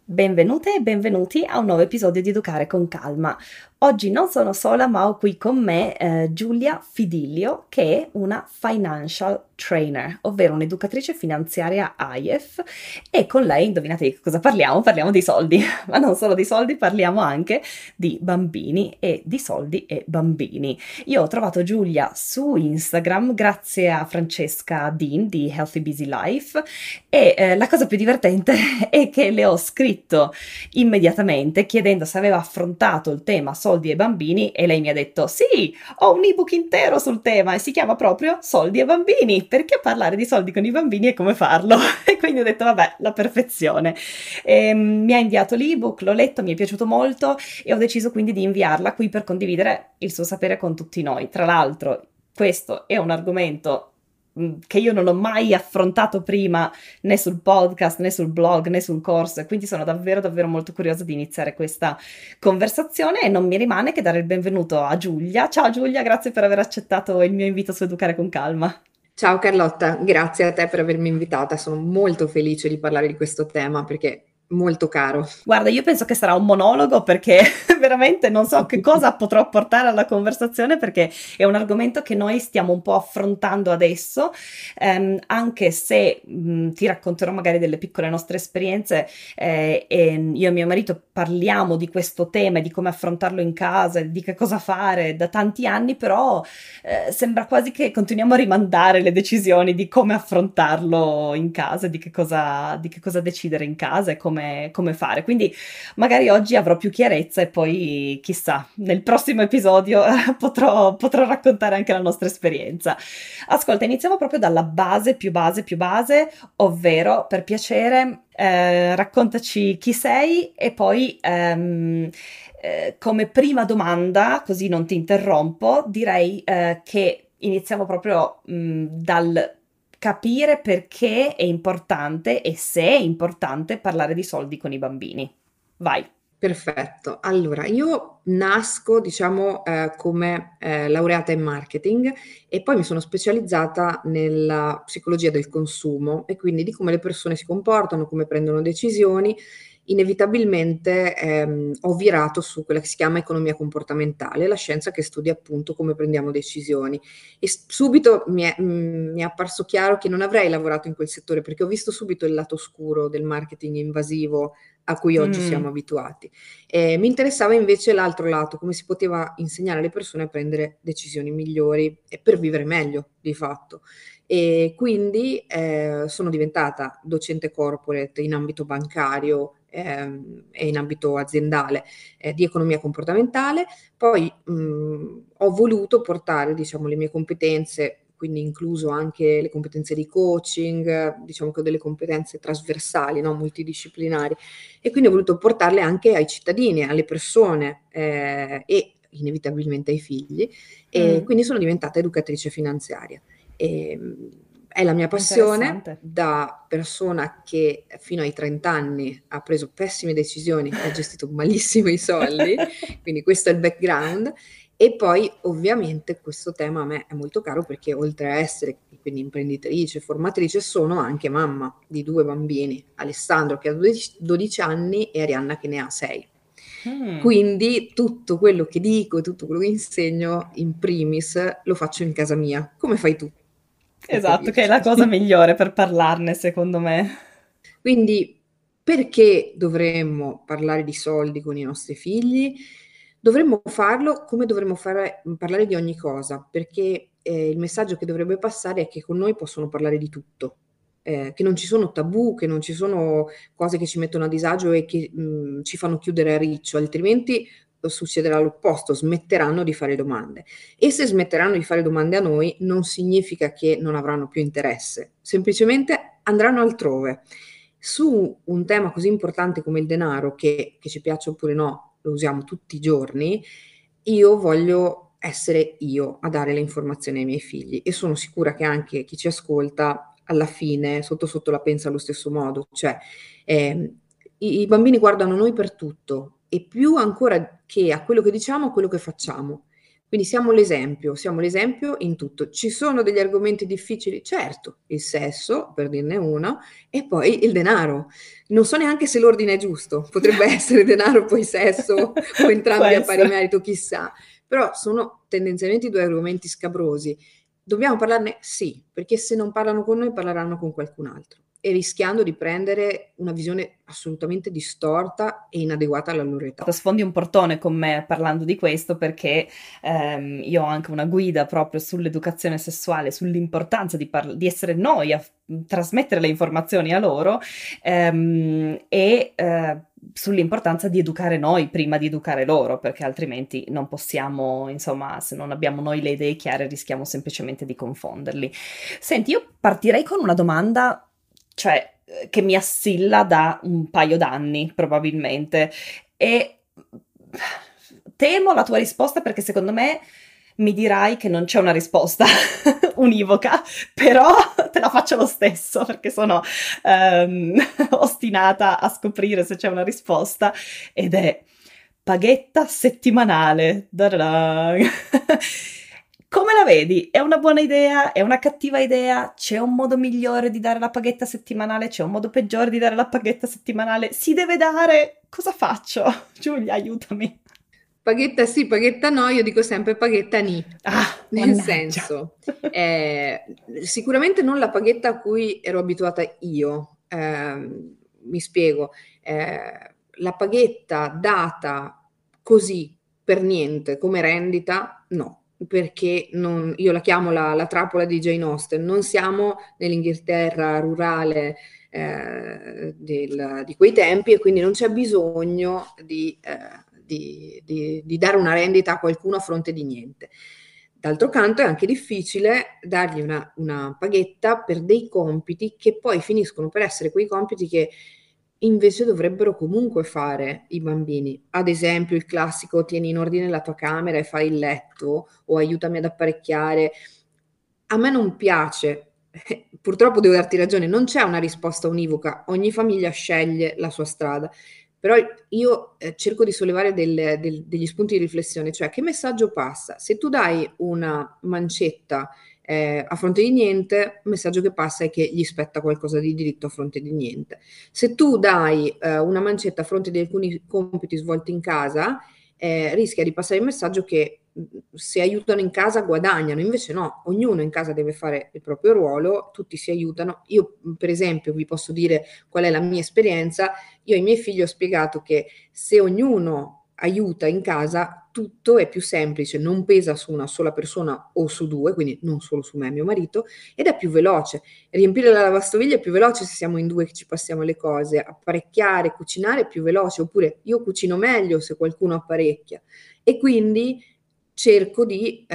Benvenute e benvenuti a un nuovo episodio di Educare con Calma. Oggi non sono sola, ma ho qui con me Giulia Fidilio, che è una financial trainer, ovvero un'educatrice finanziaria IEF, e con lei, indovinate di che cosa parliamo? Parliamo di soldi, ma non solo di soldi, parliamo anche di bambini e di soldi e bambini. Io ho trovato Giulia su Instagram grazie a Francesca Dean di Healthy Busy Life e la cosa più divertente è che le ho scritto immediatamente chiedendo se aveva affrontato il tema soldi e bambini e lei mi ha detto sì, ho un ebook intero sul tema e si chiama proprio Soldi e bambini, perché parlare di soldi con i bambini e come farlo? E quindi ho detto vabbè, la perfezione. Mi ha inviato l'ebook, l'ho letto, mi è piaciuto molto e ho deciso quindi di inviarla qui per condividere il suo sapere con tutti noi. Tra l'altro, questo è un argomento che io non ho mai affrontato prima né sul podcast né sul blog né sul corso e quindi sono davvero davvero molto curiosa di iniziare questa conversazione e non mi rimane che dare il benvenuto a Giulia. Ciao Giulia, grazie per aver accettato il mio invito su Educare con Calma. Ciao Carlotta, grazie a te per avermi invitata. Sono molto felice di parlare di questo tema perché è molto caro. Guarda, io penso che sarà un monologo perché veramente non so che cosa potrò portare alla conversazione perché è un argomento che noi stiamo un po' affrontando adesso, anche se ti racconterò magari delle piccole nostre esperienze e io e mio marito parliamo di questo tema e di come affrontarlo in casa, e di che cosa fare da tanti anni, però sembra quasi che continuiamo a rimandare le decisioni di come affrontarlo in casa, di che cosa decidere in casa e come fare. Quindi magari oggi avrò più chiarezza e poi chissà, nel prossimo episodio potrò raccontare anche la nostra esperienza. Ascolta, iniziamo proprio dalla più base, ovvero per piacere raccontaci chi sei e poi come prima domanda, così non ti interrompo, direi che iniziamo proprio dal capire perché è importante e se è importante parlare di soldi con i bambini. Vai. Perfetto. Allora, io nasco, diciamo, come laureata in marketing e poi mi sono specializzata nella psicologia del consumo e quindi di come le persone si comportano, come prendono decisioni. Inevitabilmente ho virato su quella che si chiama economia comportamentale, la scienza che studia appunto come prendiamo decisioni. E subito mi è apparso chiaro che non avrei lavorato in quel settore perché ho visto subito il lato oscuro del marketing invasivo a cui oggi siamo Mm, abituati. Mi interessava invece l'altro lato, come si poteva insegnare alle persone a prendere decisioni migliori e per vivere meglio, di fatto. E quindi sono diventata docente corporate in ambito bancario e in ambito aziendale di economia comportamentale. Poi ho voluto portare, diciamo, le mie competenze, quindi incluso anche le competenze di coaching, diciamo che ho delle competenze trasversali, no, multidisciplinari, e quindi ho voluto portarle anche ai cittadini, alle persone e inevitabilmente ai figli, e mm, quindi sono diventata educatrice finanziaria. E, è la mia passione interessante. da persona che fino ai 30 anni ha preso pessime decisioni e ha gestito malissimo i soldi, quindi questo è il background. E poi ovviamente questo tema a me è molto caro perché oltre a essere quindi imprenditrice, formatrice, sono anche mamma di due bambini, Alessandro che ha 12 anni e Arianna che ne ha 6. Mm, Quindi tutto quello che dico e tutto quello che insegno in primis lo faccio in casa mia. Come fai tu? Per esatto, che è capirci. la cosa migliore per parlarne, secondo me. Quindi, perché dovremmo parlare di soldi con i nostri figli? Dovremmo farlo come dovremmo parlare di ogni cosa, perché il messaggio che dovrebbe passare è che con noi possono parlare di tutto, che non ci sono tabù, che non ci sono cose che ci mettono a disagio e che ci fanno chiudere a riccio, altrimenti succederà l'opposto, smetteranno di fare domande. E se smetteranno di fare domande a noi, non significa che non avranno più interesse, semplicemente andranno altrove. Su un tema così importante come il denaro, che ci piaccia oppure no, lo usiamo tutti i giorni, io voglio essere io a dare le informazioni ai miei figli e sono sicura che anche chi ci ascolta alla fine sotto sotto la pensa allo stesso modo, cioè i bambini guardano noi per tutto e più ancora che a quello che diciamo, a quello che facciamo. Quindi siamo l'esempio in tutto. Ci sono degli argomenti difficili? Certo, il sesso, per dirne uno, e poi il denaro. Non so neanche se l'ordine è giusto, potrebbe essere denaro, poi sesso, o Può entrambi a pari essere. merito, chissà. Però sono tendenzialmente due argomenti scabrosi. Dobbiamo parlarne? Sì, perché se non parlano con noi parleranno con qualcun altro e rischiando di prendere una visione assolutamente distorta e inadeguata alla loro età. Sfondi un portone con me parlando di questo perché io ho anche una guida proprio sull'educazione sessuale, sull'importanza di essere noi a trasmettere le informazioni a loro e sull'importanza di educare noi prima di educare loro, perché altrimenti non possiamo, insomma, se non abbiamo noi le idee chiare rischiamo semplicemente di confonderli. Senti, io partirei con una domanda, cioè, che mi assilla da un paio d'anni, probabilmente. E temo la tua risposta perché secondo me mi dirai che non c'è una risposta univoca, però te la faccio lo stesso perché sono ostinata a scoprire se c'è una risposta ed è paghetta settimanale. Da-da-da. Come la vedi? È una buona idea? È una cattiva idea? C'è un modo migliore di dare la paghetta settimanale? C'è un modo peggiore di dare la paghetta settimanale? Si deve dare? Cosa faccio? Giulia, aiutami. Paghetta sì, paghetta no, io dico sempre paghetta ni, Ah, nel mannaggia. senso, sicuramente non la paghetta a cui ero abituata io. Mi spiego. La paghetta data così per niente come rendita, no, perché io la chiamo la trappola di Jane Austen. Non siamo nell'Inghilterra rurale di quei tempi e quindi non c'è bisogno di dare una rendita a qualcuno a fronte di niente. D'altro canto è anche difficile dargli una paghetta per dei compiti che poi finiscono per essere quei compiti che invece dovrebbero comunque fare i bambini. Ad esempio il classico tieni in ordine la tua camera e fai il letto o aiutami ad apparecchiare. A me non piace, purtroppo devo darti ragione, non c'è una risposta univoca, ogni famiglia sceglie la sua strada. Però io cerco di sollevare degli spunti di riflessione, cioè che messaggio passa? Se tu dai una mancetta a fronte di niente, il messaggio che passa è che gli spetta qualcosa di diritto a fronte di niente. Se tu dai una mancetta a fronte di alcuni compiti svolti in casa, rischia di passare il messaggio che se aiutano in casa guadagnano, invece no, ognuno in casa deve fare il proprio ruolo, tutti si aiutano. Io, per esempio, vi posso dire qual è la mia esperienza. Io ai miei figli ho spiegato che se ognuno aiuta in casa, tutto è più semplice, non pesa su una sola persona o su due, quindi non solo su me e mio marito, ed è più veloce. Riempire la lavastoviglie è più veloce se siamo in due che ci passiamo le cose, apparecchiare, cucinare è più veloce, oppure io cucino meglio se qualcuno apparecchia. E quindi cerco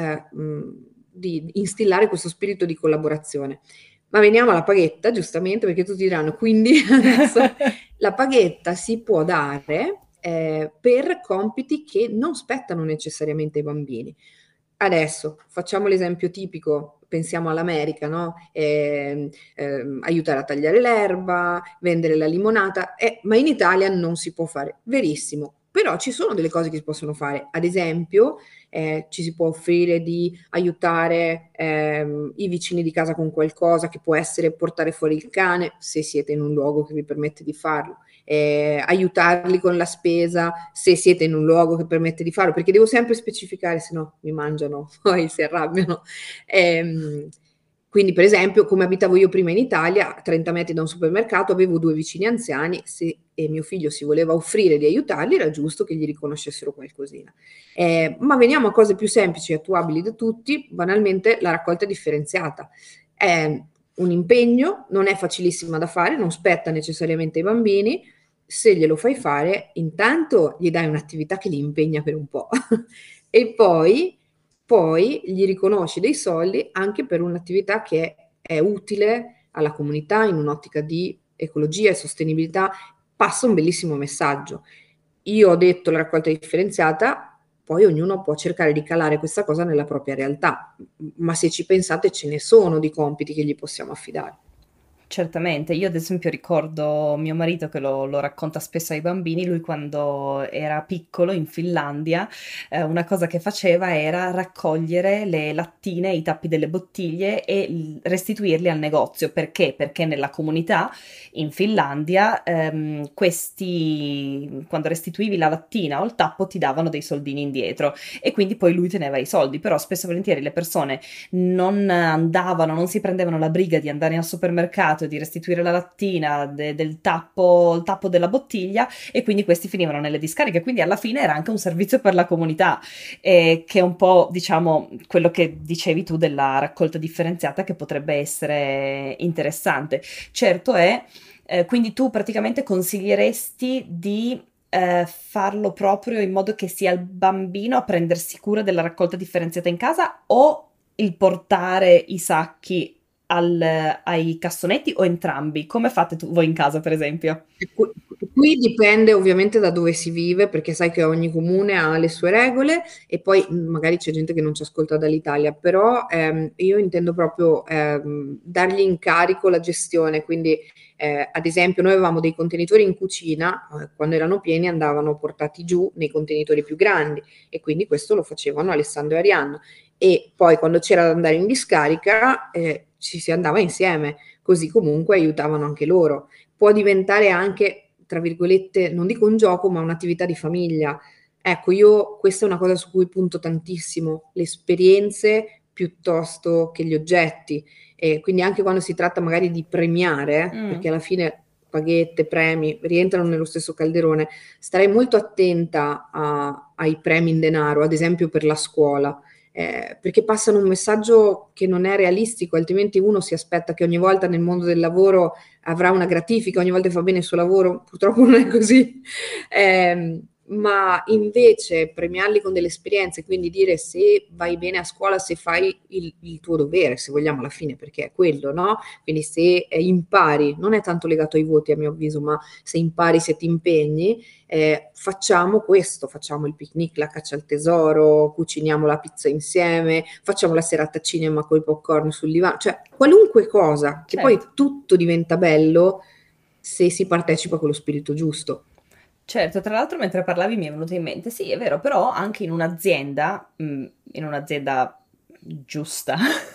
di instillare questo spirito di collaborazione. Ma veniamo alla paghetta, giustamente, perché tutti diranno, quindi adesso la paghetta si può dare per compiti che non spettano necessariamente ai bambini. Adesso facciamo l'esempio tipico, pensiamo all'America, no? Aiutare a tagliare l'erba, vendere la limonata, ma in Italia non si può fare. Verissimo, però ci sono delle cose che si possono fare. Ad esempio, ci si può offrire di aiutare i vicini di casa con qualcosa che può essere portare fuori il cane, se siete in un luogo che vi permette di farlo. Aiutarli con la spesa se siete in un luogo che permette di farlo, perché devo sempre specificare, se no mi mangiano, poi si arrabbiano. Quindi, per esempio, come abitavo io prima in Italia, a 30 metri da un supermercato, avevo due vicini anziani, e mio figlio si voleva offrire di aiutarli, era giusto che gli riconoscessero qualcosina. Ma veniamo a cose più semplici e attuabili da tutti, banalmente la raccolta differenziata. È un impegno, non è facilissima da fare, non spetta necessariamente ai bambini. Se glielo fai fare, intanto gli dai un'attività che li impegna per un po' e poi gli riconosci dei soldi anche per un'attività che è utile alla comunità in un'ottica di ecologia e sostenibilità. Passa un bellissimo messaggio. Io ho detto la raccolta differenziata, poi ognuno può cercare di calare questa cosa nella propria realtà, ma se ci pensate ce ne sono di compiti che gli possiamo affidare. Certamente, io ad esempio ricordo mio marito che lo racconta spesso ai bambini, lui quando era piccolo in Finlandia, una cosa che faceva era raccogliere le lattine, i tappi delle bottiglie e restituirli al negozio. Perché? Perché nella comunità in Finlandia questi, quando restituivi la lattina o il tappo ti davano dei soldini indietro e quindi poi lui teneva i soldi, però spesso e volentieri le persone non andavano, non si prendevano la briga di andare al supermercato e di restituire la lattina del tappo, il tappo della bottiglia e quindi questi finivano nelle discariche. Quindi alla fine era anche un servizio per la comunità, che è un po', diciamo, quello che dicevi tu della raccolta differenziata che potrebbe essere interessante. Certo è, quindi tu praticamente consiglieresti di farlo proprio in modo che sia il bambino a prendersi cura della raccolta differenziata in casa o il portare i sacchi ai cassonetti o entrambi? Come fate voi in casa, per esempio? E qui dipende ovviamente da dove si vive, perché sai che ogni comune ha le sue regole e poi magari c'è gente che non ci ascolta dall'Italia, però io intendo proprio dargli in carico la gestione, quindi ad esempio noi avevamo dei contenitori in cucina, quando erano pieni andavano portati giù nei contenitori più grandi e quindi questo lo facevano Alessandro e Arianna e poi quando c'era da andare in discarica ci si andava insieme, così comunque aiutavano anche loro. Può diventare anche, tra virgolette, non dico un gioco, ma un'attività di famiglia. Ecco, io questa è una cosa su cui punto tantissimo, le esperienze piuttosto che gli oggetti. E quindi anche quando si tratta magari di premiare, perché Mm, alla fine paghette, premi rientrano nello stesso calderone, starei molto attenta ai premi in denaro, ad esempio per la scuola. Perché passano un messaggio che non è realistico, altrimenti uno si aspetta che ogni volta nel mondo del lavoro avrà una gratifica, ogni volta che fa bene il suo lavoro, purtroppo non è così. Ma invece premiarli con delle esperienze, quindi dire se vai bene a scuola, se fai il tuo dovere, se vogliamo alla fine, perché è quello, no? Quindi se impari, non è tanto legato ai voti a mio avviso, ma se impari, se ti impegni, facciamo questo, facciamo il picnic, la caccia al tesoro, cuciniamo la pizza insieme, facciamo la serata cinema con i popcorn sul divano, cioè qualunque cosa, che certo. poi tutto diventa bello se si partecipa con lo spirito giusto. Certo, tra l'altro mentre parlavi mi è venuto in mente, sì, è vero, però anche in un'azienda giusta,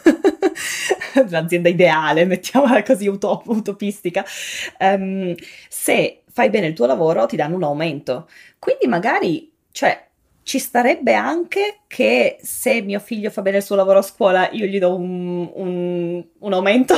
l'azienda ideale, mettiamola così utopistica, ehm, se fai bene il tuo lavoro ti danno un aumento. Quindi magari, cioè, ci starebbe anche che se mio figlio fa bene il suo lavoro a scuola io gli do un aumento.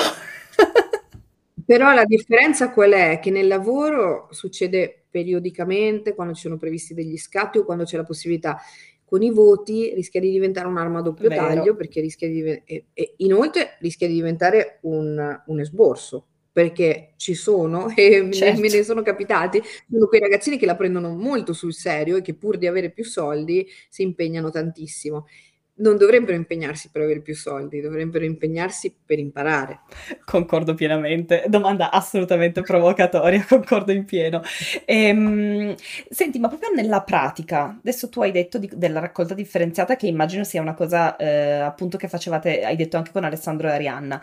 Però la differenza qual è? Che nel lavoro succede periodicamente, quando ci sono previsti degli scatti o quando c'è la possibilità. Con i voti rischia di diventare un'arma a doppio taglio Vero, perché e inoltre rischia di diventare un esborso perché ci sono e me certo. ne sono capitati, sono quei ragazzini che la prendono molto sul serio e che pur di avere più soldi si impegnano tantissimo. Non dovrebbero impegnarsi per avere più soldi, dovrebbero impegnarsi per imparare. Concordo pienamente, domanda assolutamente provocatoria, concordo in pieno. Senti, ma proprio nella pratica, adesso tu hai detto della raccolta differenziata che immagino sia una cosa appunto che facevate, hai detto anche con Alessandro e Arianna,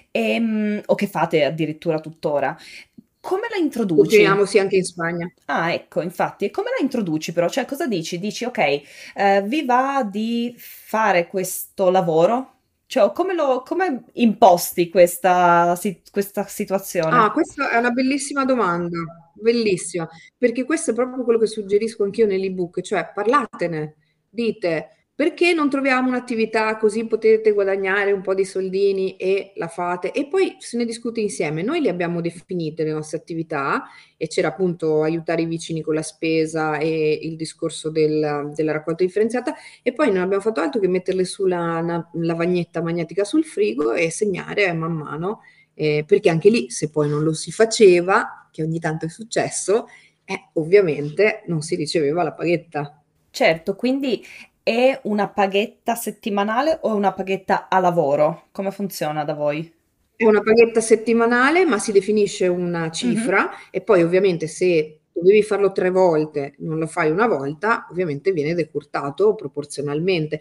o che fate addirittura tuttora. Come la introduci? Continuiamo sì anche in Spagna. Ah, ecco, infatti, e come la introduci però? Cioè, cosa dici? Dici, ok, vi va di fare questo lavoro? Cioè, come imposti questa Ah, situazione? questa è una bellissima domanda, bellissima, perché questo è proprio quello che suggerisco anch'io nell'ebook, cioè parlatene, dite perché non troviamo un'attività così potete guadagnare un po' di soldini e la fate e poi se ne discute insieme. Noi le abbiamo definite le nostre attività e c'era appunto aiutare i vicini con la spesa e il discorso della raccolta differenziata e poi non abbiamo fatto altro che metterle sulla una lavagnetta magnetica sul frigo e segnare man mano perché anche lì, se poi non lo si faceva, che ogni tanto è successo, ovviamente non si riceveva la paghetta. Certo, quindi è una paghetta settimanale o una paghetta a lavoro? Come funziona da voi? È una paghetta settimanale, ma si definisce una Mhm. cifra e poi ovviamente se dovevi farlo 3 volte, non lo fai una volta, ovviamente viene decurtato proporzionalmente.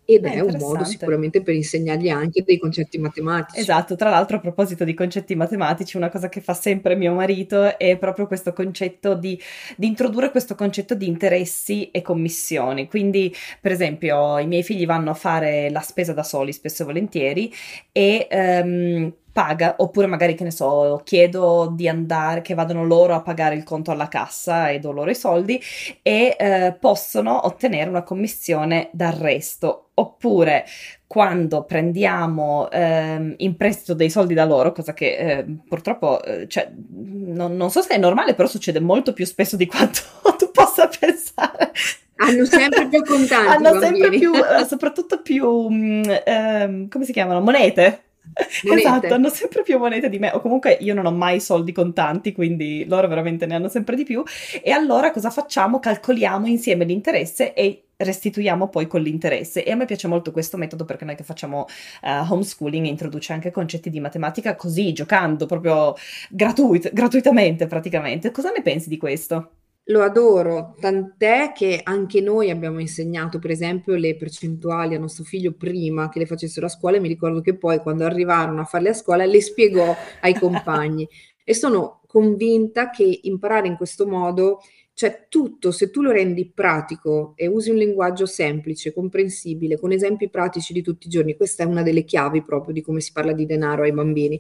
ed È è un modo interessante. sicuramente per insegnargli anche dei concetti matematici. Esatto, tra l'altro a proposito di concetti matematici, una cosa che fa sempre mio marito è proprio questo concetto di introdurre questo concetto di interessi e commissioni. Quindi, per esempio, i miei figli vanno a fare la spesa da soli spesso e volentieri e paga, oppure magari che ne so, chiedo di andare, che vadano loro a pagare il conto alla cassa e do loro i soldi e possono ottenere una commissione d'arresto. Oppure quando prendiamo in prestito dei soldi da loro, cosa che purtroppo, cioè, non so se è normale, però succede molto più spesso di quanto tu possa pensare. Hanno sempre più contanti i Hanno sempre bambini. più, soprattutto più, come si chiamano? Monete. Esatto, Monete. hanno sempre più monete di me, o comunque io non ho mai soldi contanti, quindi loro veramente ne hanno sempre di più. E allora cosa facciamo? Calcoliamo insieme l'interesse e restituiamo poi con l'interesse. E a me piace molto questo metodo perché noi che facciamo homeschooling introduce anche concetti di matematica così, giocando, proprio gratuitamente praticamente. Cosa ne pensi di questo? Lo adoro, tant'è che anche noi abbiamo insegnato, per esempio, le percentuali a nostro figlio prima che le facessero a scuola e mi ricordo che poi quando arrivarono a farle a scuola le spiegò ai compagni e sono convinta che imparare in questo modo, cioè tutto, se tu lo rendi pratico e usi un linguaggio semplice, comprensibile, con esempi pratici di tutti i giorni, questa è una delle chiavi proprio di come si parla di denaro ai bambini,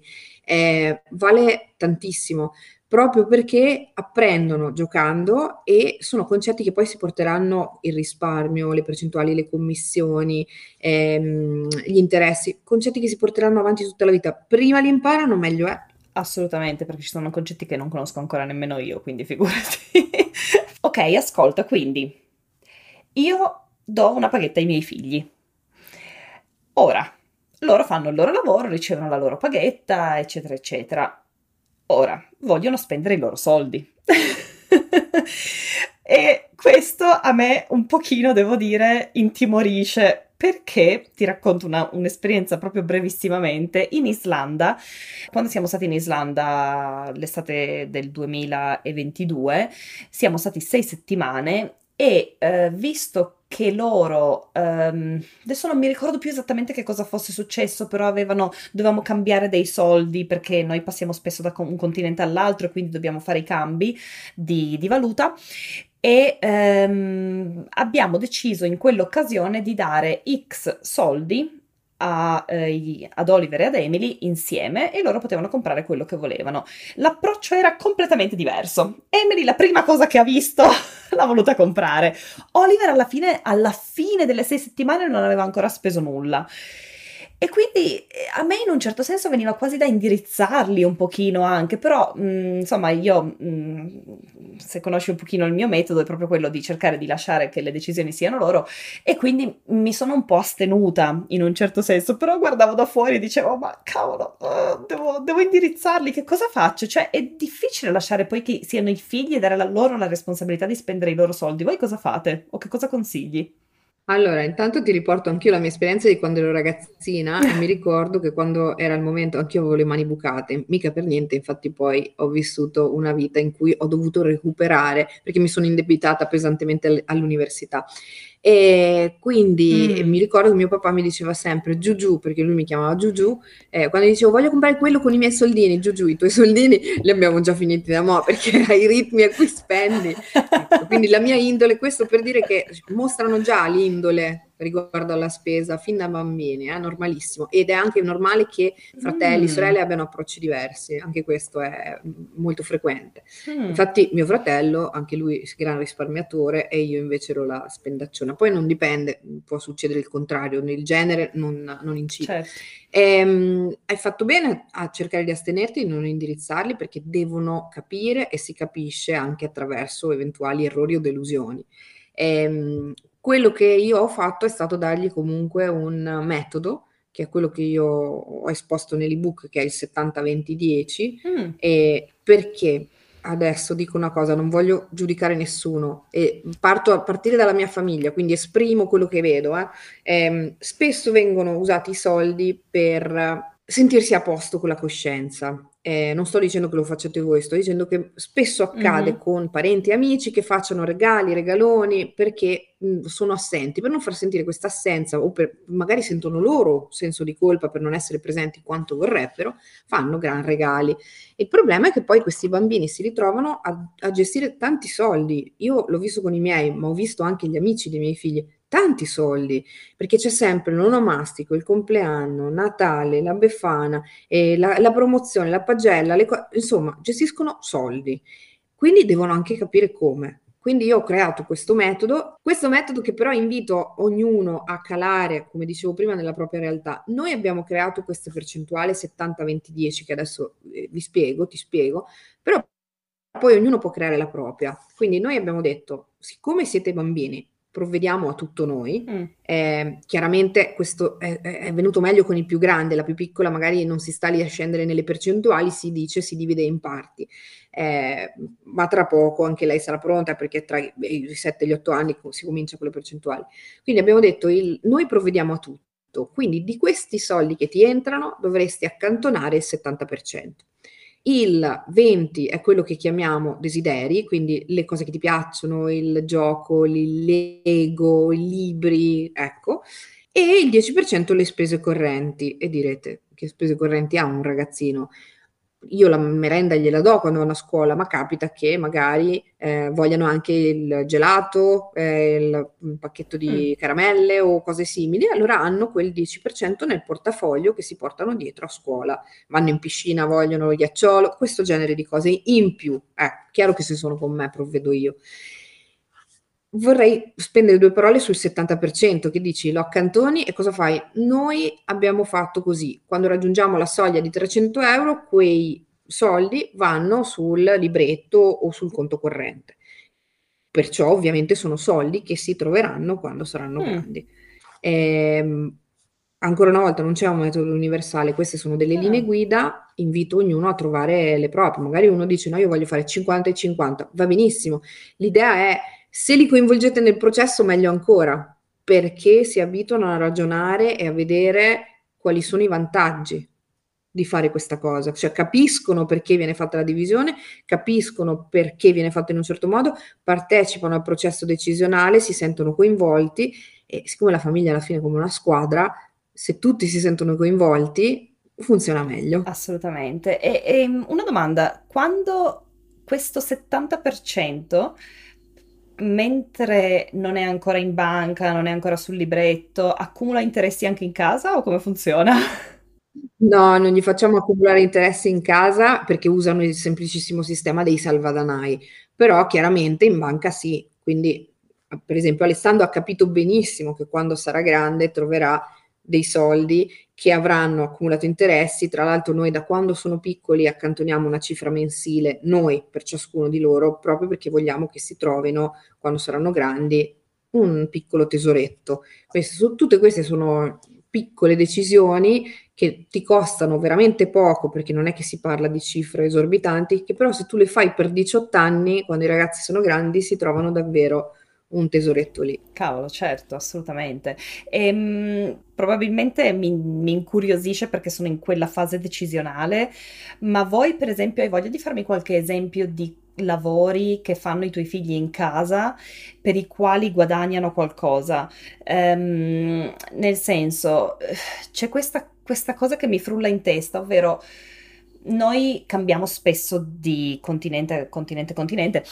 vale tantissimo proprio perché apprendono giocando e sono concetti che poi si porteranno il risparmio, le percentuali, le commissioni, gli interessi, concetti che si porteranno avanti tutta la vita. Prima li imparano, meglio è. Assolutamente, perché ci sono concetti che non conosco ancora nemmeno io, quindi figurati. Ok, ascolta, quindi io do una paghetta ai miei figli. Ora, loro fanno il loro lavoro, ricevono la loro paghetta, eccetera, eccetera. Ora, vogliono spendere i loro soldi. E questo a me un pochino, devo dire, intimorisce. Perché ti racconto un'esperienza proprio brevissimamente. In Islanda, quando siamo stati in Islanda l'estate del 2022, siamo stati 6 settimane e visto che loro, adesso non mi ricordo più esattamente che cosa fosse successo, però dovevamo cambiare dei soldi perché noi passiamo spesso da un continente all'altro e quindi dobbiamo fare i cambi di valuta. E abbiamo deciso in quell'occasione di dare X soldi ad Oliver e ad Emily insieme e loro potevano comprare quello che volevano. L'approccio era completamente diverso. Emily, la prima cosa che ha visto, l'ha voluta comprare. Oliver alla fine delle 6 settimane non aveva ancora speso nulla. E quindi a me in un certo senso veniva quasi da indirizzarli un pochino anche, però insomma io, se conosci un pochino il mio metodo, è proprio quello di cercare di lasciare che le decisioni siano loro e quindi mi sono un po' astenuta in un certo senso, però guardavo da fuori e dicevo, ma cavolo, devo indirizzarli, che cosa faccio? Cioè è difficile lasciare poi che siano i figli e dare loro la responsabilità di spendere i loro soldi. Voi cosa fate? O che cosa consigli? Allora, intanto ti riporto anch'io la mia esperienza di quando ero ragazzina e mi ricordo che quando era il momento, anch'io avevo le mani bucate, mica per niente, infatti poi ho vissuto una vita in cui ho dovuto recuperare perché mi sono indebitata pesantemente all'università. E quindi mi Mm. ricordo che mio papà mi diceva sempre Giugiù, perché lui mi chiamava Giugiù, quando dicevo voglio comprare quello con i miei soldini, Giugiù, i tuoi soldini li abbiamo già finiti da mo' perché ai ritmi a cui spendi. Ecco, quindi la mia indole, questo per dire che mostrano già l'indole riguardo alla spesa fin da bambini, è normalissimo. Ed è anche normale che fratelli, Mm. sorelle abbiano approcci diversi, anche questo è molto frequente. Mm. Infatti mio fratello, anche lui gran risparmiatore e io invece ero la spendacciona. Poi non dipende, può succedere il contrario, nel genere non incide. Certo. Hai fatto bene a cercare di astenerti, di non indirizzarli perché devono capire e si capisce anche attraverso eventuali errori o delusioni. Quello che io ho fatto è stato dargli comunque un metodo, che è quello che io ho esposto nell'ebook, che è il 70-20-10, Mm. e perché adesso dico una cosa, non voglio giudicare nessuno e parto a partire dalla mia famiglia, quindi esprimo quello che vedo, eh. Spesso vengono usati i soldi per sentirsi a posto con la coscienza. Non sto dicendo che lo facciate voi, sto dicendo che spesso accade Mhm. con parenti e amici che facciano regali, regaloni perché sono assenti, per non far sentire questa assenza o magari sentono loro senso di colpa per non essere presenti quanto vorrebbero, fanno gran regali. Il problema è che poi questi bambini si ritrovano a gestire tanti soldi. Io l'ho visto con i miei, ma ho visto anche gli amici dei miei figli, tanti soldi, perché c'è sempre l'onomastico, il compleanno, Natale, la Befana, la promozione, la pagella, insomma, gestiscono soldi. Quindi devono anche capire come. Quindi io ho creato questo metodo che però invito ognuno a calare, come dicevo prima, nella propria realtà. Noi abbiamo creato questa percentuale 70-20-10 che adesso ti spiego, però poi ognuno può creare la propria. Quindi noi abbiamo detto, siccome siete bambini, provvediamo a tutto noi. Mm. Chiaramente questo è venuto meglio con il più grande, la più piccola magari non si sta lì a scendere nelle percentuali, si dice, si divide in parti. Ma tra poco anche lei sarà pronta perché tra i 7 e gli 8 anni si comincia con le percentuali. Quindi abbiamo detto, noi provvediamo a tutto, quindi di questi soldi che ti entrano dovresti accantonare il 70%. Il 20 è quello che chiamiamo desideri, quindi le cose che ti piacciono, il gioco, il Lego, i libri, ecco, e il 10% le spese correnti. E direte, che spese correnti ha un ragazzino? Io la merenda gliela do quando vanno a scuola, ma capita che magari vogliano anche il gelato, il pacchetto Mm. di caramelle o cose simili, allora hanno quel 10% nel portafoglio che si portano dietro a scuola. Vanno in piscina, vogliono il ghiacciolo, questo genere di cose in più. Chiaro che se sono con me provvedo io. Vorrei spendere due parole sul 70%, che dici, lo accantoni e cosa fai? Noi abbiamo fatto così, quando raggiungiamo la soglia di 300 euro, quei soldi vanno sul libretto o sul conto corrente. Perciò ovviamente sono soldi che si troveranno quando saranno Mm. grandi. Ehm, Ancora una volta non c'è un metodo universale, queste sono delle linee Ah. guida, invito ognuno a trovare le proprie. Magari uno dice no, io voglio fare 50 e 50, va benissimo. L'idea è se li coinvolgete nel processo meglio ancora, perché si abituano a ragionare e a vedere quali sono i vantaggi di fare questa cosa, cioè capiscono perché viene fatta la divisione, capiscono perché viene fatta in un certo modo, partecipano al processo decisionale, si sentono coinvolti e siccome la famiglia alla fine è come una squadra, se tutti si sentono coinvolti, funziona meglio. Assolutamente. Una domanda, quando questo 70%, mentre non è ancora in banca, non è ancora sul libretto, accumula interessi anche in casa o come funziona? No, non gli facciamo accumulare interessi in casa perché usano il semplicissimo sistema dei salvadanai, però chiaramente in banca sì. Quindi, per esempio, Alessandro ha capito benissimo che quando sarà grande troverà dei soldi che avranno accumulato interessi. Tra l'altro, noi da quando sono piccoli accantoniamo una cifra mensile, noi per ciascuno di loro, proprio perché vogliamo che si trovino, quando saranno grandi, un piccolo tesoretto. Tutte queste sono piccole decisioni che ti costano veramente poco, perché non è che si parla di cifre esorbitanti, che però se tu le fai per 18 anni, quando i ragazzi sono grandi, si trovano davvero un tesoretto lì. Cavolo, certo, assolutamente. Probabilmente mi incuriosisce perché sono in quella fase decisionale, ma voi, per esempio, hai voglia di farmi qualche esempio di lavori che fanno i tuoi figli in casa per i quali guadagnano qualcosa? Nel senso, c'è questa cosa che mi frulla in testa, ovvero noi cambiamo spesso di continente,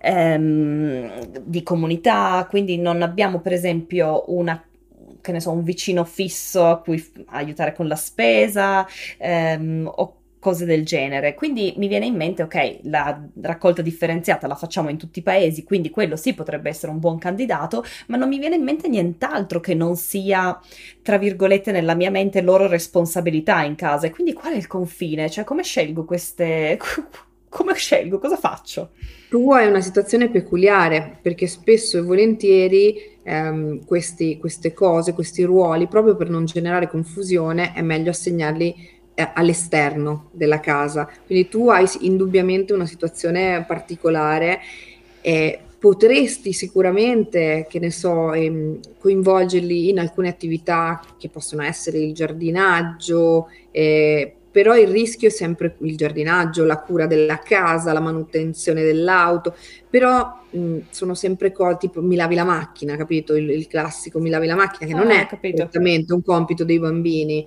di comunità, quindi non abbiamo per esempio che ne so, un vicino fisso a cui aiutare con la spesa, o cose del genere. Quindi mi viene in mente, ok, la raccolta differenziata la facciamo in tutti i paesi, quindi quello sì potrebbe essere un buon candidato, ma non mi viene in mente nient'altro che non sia, tra virgolette, nella mia mente loro responsabilità in casa. E quindi qual è il confine? Cioè, come scelgo queste... Come scelgo? Cosa faccio? Tu hai una situazione peculiare perché spesso e volentieri queste cose, questi ruoli, proprio per non generare confusione, è meglio assegnarli all'esterno della casa. Quindi tu hai indubbiamente una situazione particolare e potresti sicuramente, che ne so, coinvolgerli in alcune attività che possono essere il giardinaggio, però il rischio è sempre il giardinaggio, la cura della casa, la manutenzione dell'auto, però sono sempre cose tipo mi lavi la macchina, capito? Il classico mi lavi la macchina, che non Ah, ho è capito. prettamente un compito dei bambini,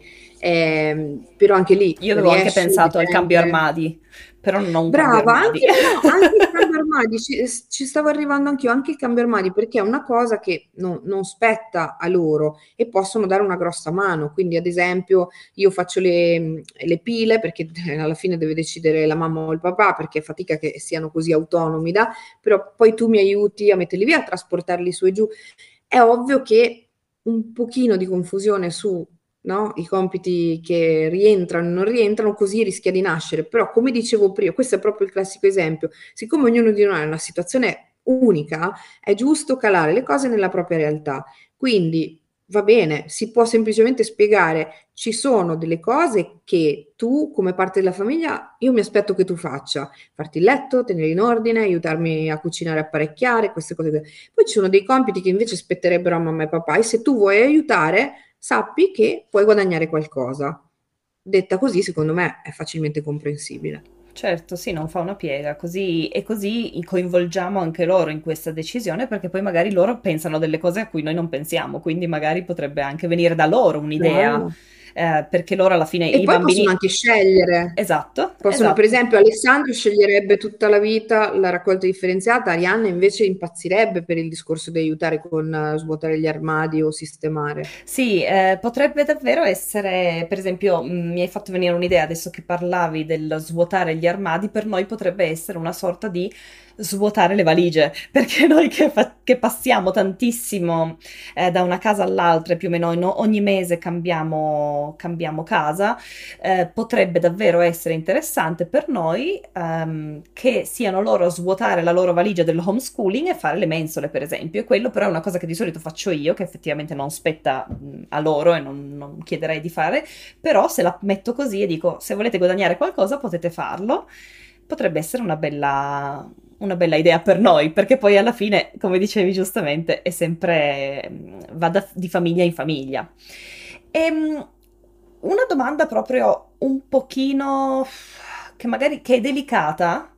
però anche lì Io avevo anche riesci, pensato al cambio dipende. armadi, però non cambio Brava, armadi. anche no, anche il cambio armadi, ci stavo arrivando anch'io, anche il cambio armadi, perché è una cosa che non spetta a loro e possono dare una grossa mano. Quindi, ad esempio, io faccio le pile perché alla fine deve decidere la mamma o il papà, perché è fatica che siano così autonomi però poi tu mi aiuti a metterli via, a trasportarli su e giù. È ovvio che un pochino di confusione su, no, i compiti che rientrano e non rientrano, così rischia di nascere. Però, come dicevo prima, questo è proprio il classico esempio, siccome ognuno di noi ha una situazione unica, è giusto calare le cose nella propria realtà. Quindi va bene, si può semplicemente spiegare, ci sono delle cose che tu, come parte della famiglia, io mi aspetto che tu faccia, farti il letto, tenere in ordine, aiutarmi a cucinare, apparecchiare, queste cose. Poi ci sono dei compiti che invece spetterebbero a mamma e papà e se tu vuoi aiutare, sappi che puoi guadagnare qualcosa. Detta così, secondo me, è facilmente comprensibile. Certo, sì, non fa una piega, così e così coinvolgiamo anche loro in questa decisione perché poi magari loro pensano delle cose a cui noi non pensiamo, quindi magari potrebbe anche venire da loro un'idea, Bravo. perché loro alla fine E i poi possono bambini... anche scegliere. Esatto, Possono, per esatto. esempio, Alessandro sceglierebbe tutta la vita la raccolta differenziata, Arianna invece impazzirebbe per il discorso di aiutare con svuotare gli armadi o sistemare. Sì, potrebbe davvero essere, per esempio, mi hai fatto venire un'idea adesso che parlavi del svuotare gli armadi, per noi potrebbe essere una sorta di svuotare le valigie, perché noi che passiamo tantissimo da una casa all'altra, e più o meno ogni mese cambiamo casa, potrebbe davvero essere interessante per noi che siano loro a svuotare la loro valigia del homeschooling e fare le mensole, per esempio. E quello però è una cosa che di solito faccio io, che effettivamente non spetta a loro e non chiederei di fare, però se la metto così e dico se volete guadagnare qualcosa potete farlo, potrebbe essere una bella idea per noi, perché poi alla fine, come dicevi giustamente, è sempre va di famiglia in famiglia. Una domanda proprio un pochino che magari che è delicata,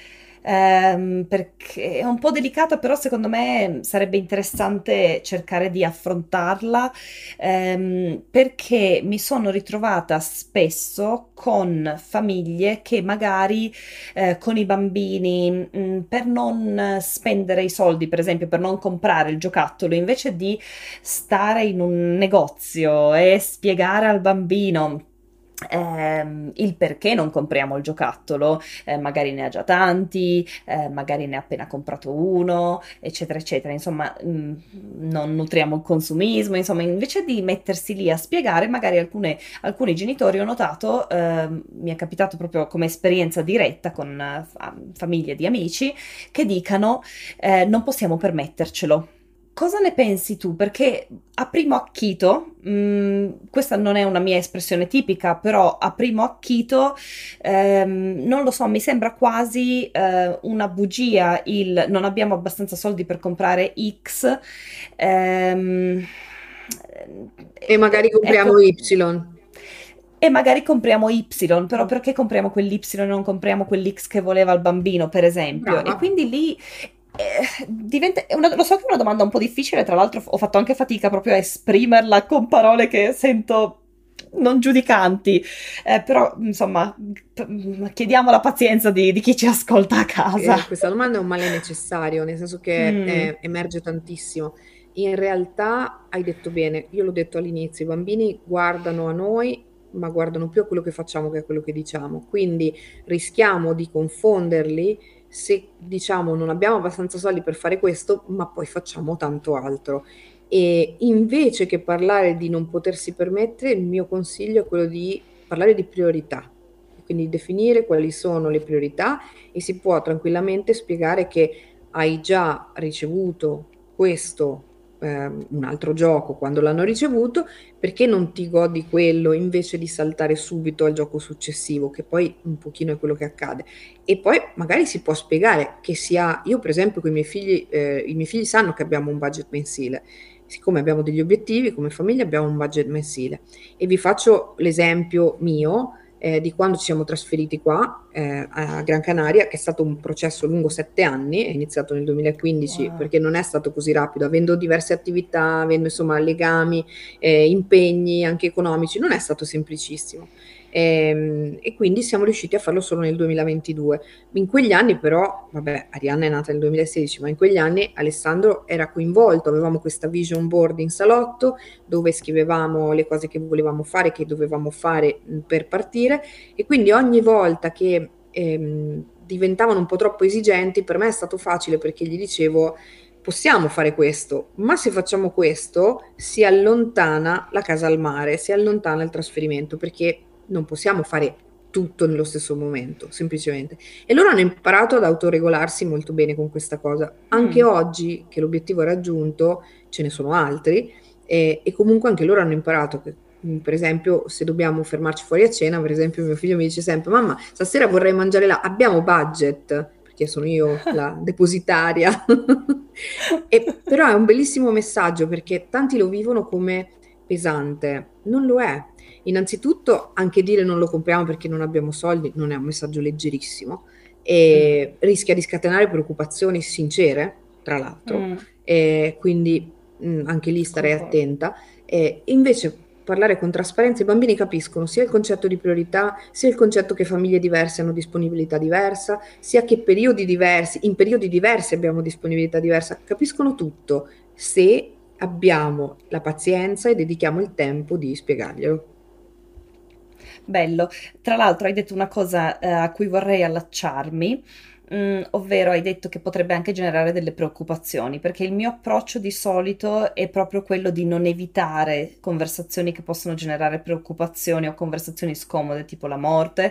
perché è un po' delicata, però secondo me sarebbe interessante cercare di affrontarla, perché mi sono ritrovata spesso con famiglie che magari con i bambini, per non spendere i soldi, per esempio, per non comprare il giocattolo, invece di stare in un negozio e spiegare al bambino il perché non compriamo il giocattolo, magari ne ha già tanti, magari ne ha appena comprato uno, eccetera, eccetera. Insomma, non nutriamo il consumismo. Insomma, invece di mettersi lì a spiegare, magari alcuni genitori ho notato, mi è capitato proprio come esperienza diretta con famiglie di amici, che dicano non possiamo permettercelo. Cosa ne pensi tu? Perché a primo acchito, questa non è una mia espressione tipica, però a primo acchito, non lo so, mi sembra quasi una bugia il non abbiamo abbastanza soldi per comprare X. ehm, E magari compriamo ecco, Y. e magari compriamo Y, però Mm. perché compriamo quell'Y e non compriamo quell'X che voleva il bambino, per esempio? E Brava. quindi lì lo so che è una domanda un po' difficile, tra l'altro ho fatto anche fatica proprio a esprimerla con parole che sento non giudicanti, però insomma chiediamo la pazienza di chi ci ascolta a casa. Questa domanda è un male necessario, nel senso che Mm, emerge tantissimo. In realtà hai detto bene, io l'ho detto all'inizio, i bambini guardano a noi, ma guardano più a quello che facciamo che a quello che diciamo. Quindi rischiamo di confonderli se diciamo non abbiamo abbastanza soldi per fare questo, ma poi facciamo tanto altro. E invece che parlare di non potersi permettere, il mio consiglio è quello di parlare di priorità. Quindi definire quali sono le priorità e si può tranquillamente spiegare che hai già ricevuto questo, un altro gioco quando l'hanno ricevuto, perché non ti godi quello invece di saltare subito al gioco successivo, che poi un pochino è quello che accade. E poi magari si può spiegare che sia, io per esempio con i miei figli sanno che abbiamo un budget mensile. Siccome abbiamo degli obiettivi come famiglia, abbiamo un budget mensile. E vi faccio l'esempio mio di quando ci siamo trasferiti qua a Gran Canaria, che è stato un processo lungo 7 anni, è iniziato nel 2015 Wow. perché non è stato così rapido, avendo diverse attività, avendo insomma legami, impegni anche economici, non è stato semplicissimo. E quindi siamo riusciti a farlo solo nel 2022. In quegli anni però, vabbè, Arianna è nata nel 2016, ma in quegli anni Alessandro era coinvolto, avevamo questa vision board in salotto dove scrivevamo le cose che volevamo fare, che dovevamo fare per partire, e quindi ogni volta che diventavano un po' troppo esigenti, per me è stato facile perché gli dicevo possiamo fare questo, ma se facciamo questo si allontana la casa al mare, si allontana il trasferimento perché non possiamo fare tutto nello stesso momento, semplicemente. E loro hanno imparato ad autoregolarsi molto bene con questa cosa. Anche Mm. oggi, che l'obiettivo è raggiunto, ce ne sono altri, e comunque anche loro hanno imparato che, per esempio, se dobbiamo fermarci fuori a cena, per esempio, mio figlio mi dice sempre: Mamma, stasera vorrei mangiare là, abbiamo budget? Perché sono io la depositaria. Però è un bellissimo messaggio perché tanti lo vivono come pesante. Non lo è. Innanzitutto, anche dire non lo compriamo perché non abbiamo soldi non è un messaggio leggerissimo Mm. e rischia di scatenare preoccupazioni sincere, tra l'altro, Mm. e quindi anche lì starei Concordo. attenta. Invece parlare con trasparenza, i bambini capiscono sia il concetto di priorità, sia il concetto che famiglie diverse hanno disponibilità diversa, sia che in periodi diversi abbiamo disponibilità diversa, capiscono tutto se abbiamo la pazienza e dedichiamo il tempo di spiegarglielo. Bello. Tra l'altro hai detto una cosa a cui vorrei allacciarmi, ovvero hai detto che potrebbe anche generare delle preoccupazioni, perché il mio approccio di solito è proprio quello di non evitare conversazioni che possono generare preoccupazioni o conversazioni scomode, tipo la morte,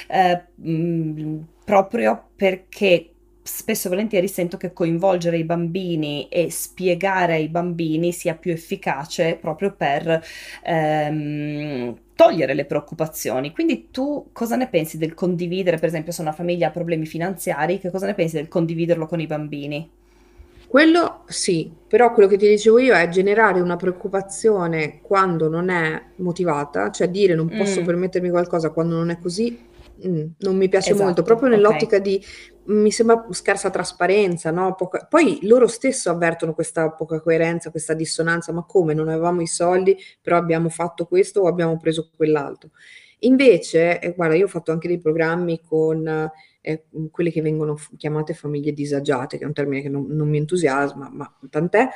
proprio perché spesso e volentieri sento che coinvolgere i bambini e spiegare ai bambini sia più efficace proprio per togliere le preoccupazioni. Quindi tu cosa ne pensi del condividere, per esempio, se una famiglia ha problemi finanziari, che cosa ne pensi del condividerlo con i bambini? Quello sì, però quello che ti dicevo io è generare una preoccupazione quando non è motivata, cioè dire non posso Mm, permettermi qualcosa quando non è così, non mi piace molto, esatto, proprio ok. nell'ottica di, mi sembra scarsa trasparenza, no? Poi loro stesso avvertono questa poca coerenza, questa dissonanza, ma come non avevamo i soldi, però abbiamo fatto questo o abbiamo preso quell'altro. Invece, guarda, io ho fatto anche dei programmi con quelle che vengono chiamate famiglie disagiate, che è un termine che non mi entusiasma, ma tant'è,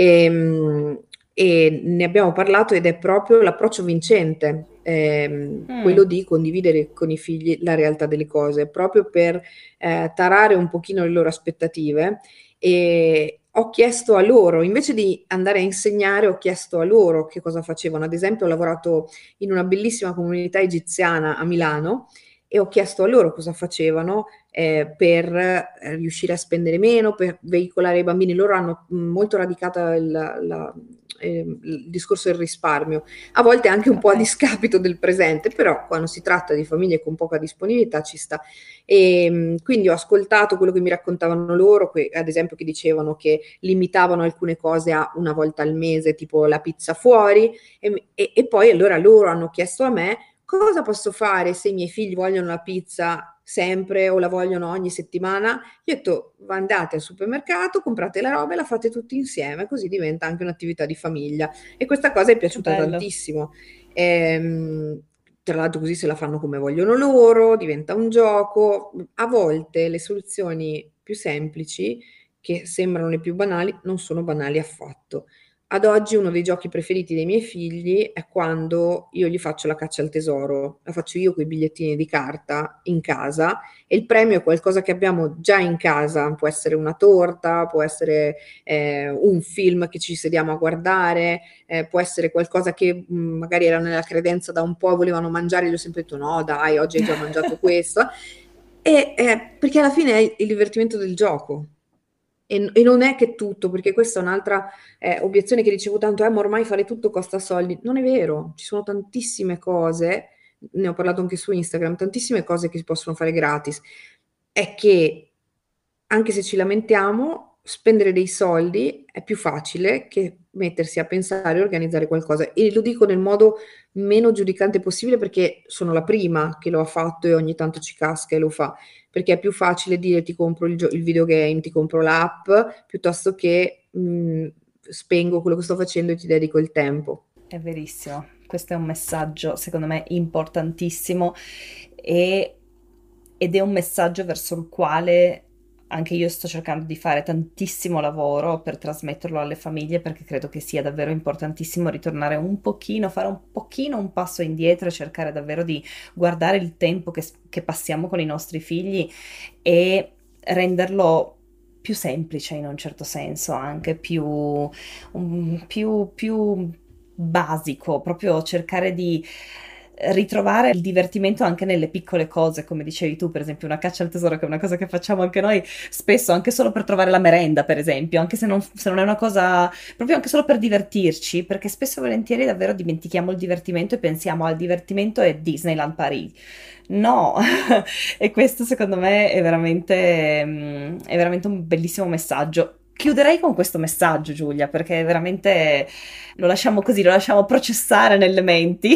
e ne abbiamo parlato ed è proprio l'approccio vincente, quello Mm, di condividere con i figli la realtà delle cose, proprio per tarare un pochino le loro aspettative. E ho chiesto a loro, invece di andare a insegnare, ho chiesto a loro che cosa facevano. Ad esempio, ho lavorato in una bellissima comunità egiziana a Milano e ho chiesto a loro cosa facevano per riuscire a spendere meno, per veicolare ai bambini. Loro hanno molto radicata il discorso del risparmio, a volte anche un po' a ok. discapito del presente, però quando si tratta di famiglie con poca disponibilità ci sta. E quindi ho ascoltato quello che mi raccontavano loro, ad esempio che dicevano che limitavano alcune cose a una volta al mese, tipo la pizza fuori, e poi allora loro hanno chiesto a me cosa posso fare se i miei figli vogliono la pizza sempre o la vogliono ogni settimana. Io ho detto, andate al supermercato, comprate la roba e la fate tutti insieme, così diventa anche un'attività di famiglia. E questa cosa è Che piaciuta bello. tantissimo. Tra l'altro così se la fanno come vogliono loro, diventa un gioco. A volte le soluzioni più semplici, che sembrano le più banali, non sono banali affatto. Ad oggi uno dei giochi preferiti dei miei figli è quando io gli faccio la caccia al tesoro, la faccio io con i bigliettini di carta in casa e il premio è qualcosa che abbiamo già in casa, può essere una torta, può essere un film che ci sediamo a guardare, può essere qualcosa che magari era nella credenza da un po' e volevano mangiare, gli ho sempre detto no dai, oggi hai già mangiato questo, perché alla fine è il divertimento del gioco. E non è che tutto, perché questa è un'altra obiezione che ricevo tanto, ma ormai fare tutto costa soldi. Non è vero, ci sono tantissime cose, ne ho parlato anche su Instagram, tantissime cose che si possono fare gratis. È che anche se ci lamentiamo, spendere dei soldi è più facile che mettersi a pensare e organizzare qualcosa. E lo dico nel modo meno giudicante possibile, perché sono la prima che lo ha fatto e ogni tanto ci casca e lo fa, perché è più facile dire ti compro il videogame, ti compro l'app, piuttosto che spengo quello che sto facendo e ti dedico il tempo. È verissimo, questo è un messaggio secondo me importantissimo e- ed è un messaggio verso il quale anche io sto cercando di fare tantissimo lavoro per trasmetterlo alle famiglie, perché credo che sia davvero importantissimo ritornare un pochino, fare un pochino un passo indietro e cercare davvero di guardare il tempo che passiamo con i nostri figli e renderlo più semplice in un certo senso, anche più basico, proprio cercare di ritrovare il divertimento anche nelle piccole cose, come dicevi tu, per esempio una caccia al tesoro, che è una cosa che facciamo anche noi spesso, anche solo per trovare la merenda, per esempio, anche se non è una cosa, proprio anche solo per divertirci, perché spesso e volentieri davvero dimentichiamo il divertimento e pensiamo al divertimento e Disneyland Paris. No, e questo secondo me è veramente un bellissimo messaggio. Chiuderei con questo messaggio, Giulia, perché veramente lo lasciamo così, lo lasciamo processare nelle menti.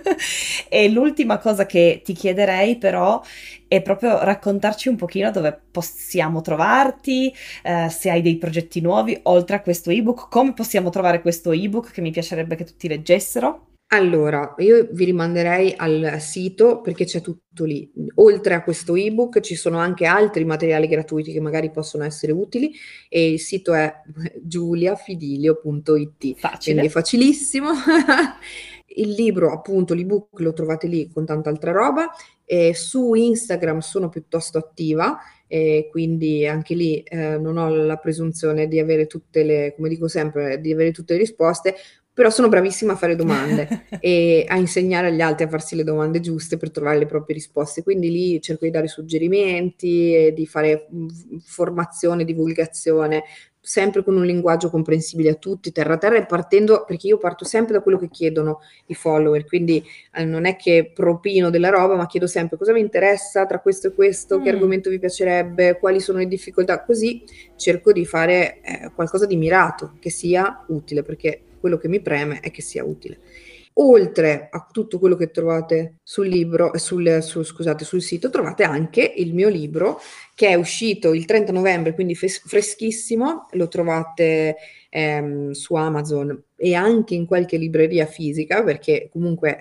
E l'ultima cosa che ti chiederei però è proprio raccontarci un pochino dove possiamo trovarti, se hai dei progetti nuovi, oltre a questo ebook, come possiamo trovare questo ebook che mi piacerebbe che tutti leggessero. Allora, io vi rimanderei al sito perché c'è tutto lì. Oltre a questo ebook ci sono anche altri materiali gratuiti che magari possono essere utili, e il sito è giuliafidilio.it, quindi è Facile. facilissimo. Il libro, appunto, l'ebook lo trovate lì con tanta altra roba. Su Instagram sono piuttosto attiva, quindi anche lì non ho la presunzione di avere tutte le, come dico sempre, di avere tutte le risposte, però sono bravissima a fare domande e a insegnare agli altri a farsi le domande giuste per trovare le proprie risposte. Quindi lì cerco di dare suggerimenti e di fare formazione, divulgazione, sempre con un linguaggio comprensibile a tutti, terra a terra, e partendo, perché io parto sempre da quello che chiedono i follower, quindi non è che propino della roba, ma chiedo sempre cosa vi interessa tra questo e questo, che argomento vi piacerebbe, quali sono le difficoltà, così cerco di fare qualcosa di mirato, che sia utile, perché quello che mi preme è che sia utile. Oltre a tutto quello che trovate sul libro, scusate, sul sito, trovate anche il mio libro che è uscito il 30 novembre, quindi freschissimo, lo trovate su Amazon e anche in qualche libreria fisica, perché comunque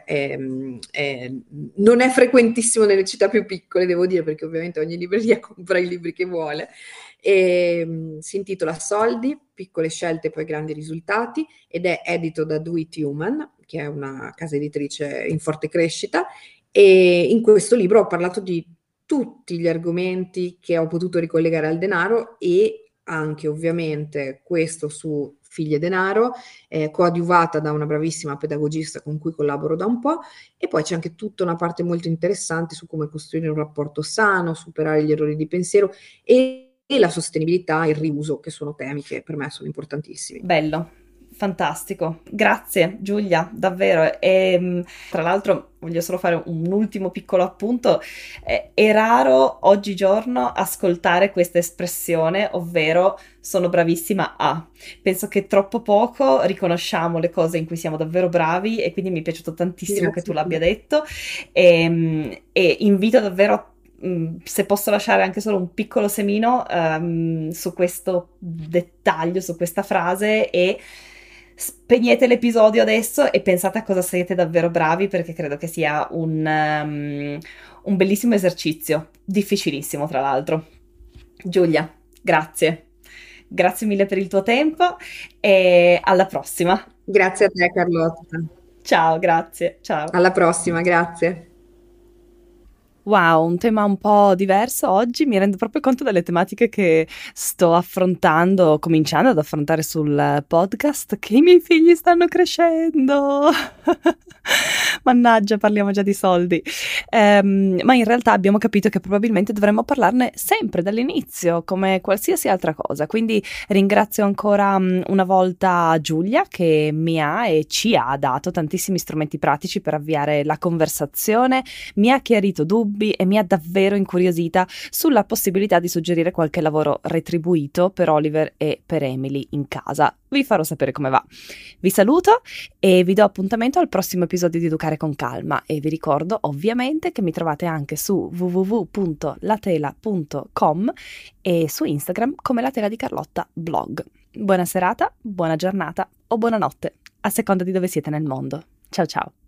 non è frequentissimo nelle città più piccole, devo dire, perché ovviamente ogni libreria compra i libri che vuole. Si intitola Soldi, piccole scelte poi grandi risultati, ed è edito da Do It Human, che è una casa editrice in forte crescita, e in questo libro ho parlato di tutti gli argomenti che ho potuto ricollegare al denaro, e anche ovviamente questo su Figli e Denaro, coadiuvata da una bravissima pedagogista con cui collaboro da un po', e poi c'è anche tutta una parte molto interessante su come costruire un rapporto sano, superare gli errori di pensiero e la sostenibilità e il riuso, che sono temi che per me sono importantissimi. Bello, fantastico. Grazie Giulia, davvero. E tra l'altro voglio solo fare un ultimo piccolo appunto. È raro oggigiorno ascoltare questa espressione, ovvero sono bravissima a. Penso che troppo poco riconosciamo le cose in cui siamo davvero bravi e quindi mi è piaciuto tantissimo che tu Grazie a l'abbia te. detto e invito davvero se posso lasciare anche solo un piccolo semino su questo dettaglio, su questa frase e spegnete l'episodio adesso e pensate a cosa siete davvero bravi perché credo che sia un bellissimo esercizio, difficilissimo tra l'altro. Giulia, grazie. Grazie mille per il tuo tempo e alla prossima. Grazie a te, Carlotta. Ciao, grazie. Ciao. Alla prossima, grazie. Wow, un tema un po' diverso oggi, mi rendo proprio conto delle tematiche che sto affrontando, cominciando ad affrontare sul podcast, che i miei figli stanno crescendo. Mannaggia, parliamo già di soldi. Ma in realtà abbiamo capito che probabilmente dovremmo parlarne sempre dall'inizio, come qualsiasi altra cosa. Quindi ringrazio ancora una volta Giulia che mi ha e ci ha dato tantissimi strumenti pratici per avviare la conversazione, mi ha chiarito dubbi dubbi e mi ha davvero incuriosita sulla possibilità di suggerire qualche lavoro retribuito per Oliver e per Emily in casa. Vi farò sapere come va. Vi saluto e vi do appuntamento al prossimo episodio di Educare con Calma e vi ricordo ovviamente che mi trovate anche su www.latela.com e su Instagram come La Tela di Carlotta blog. Buona serata, buona giornata o buonanotte, a seconda di dove siete nel mondo. Ciao ciao!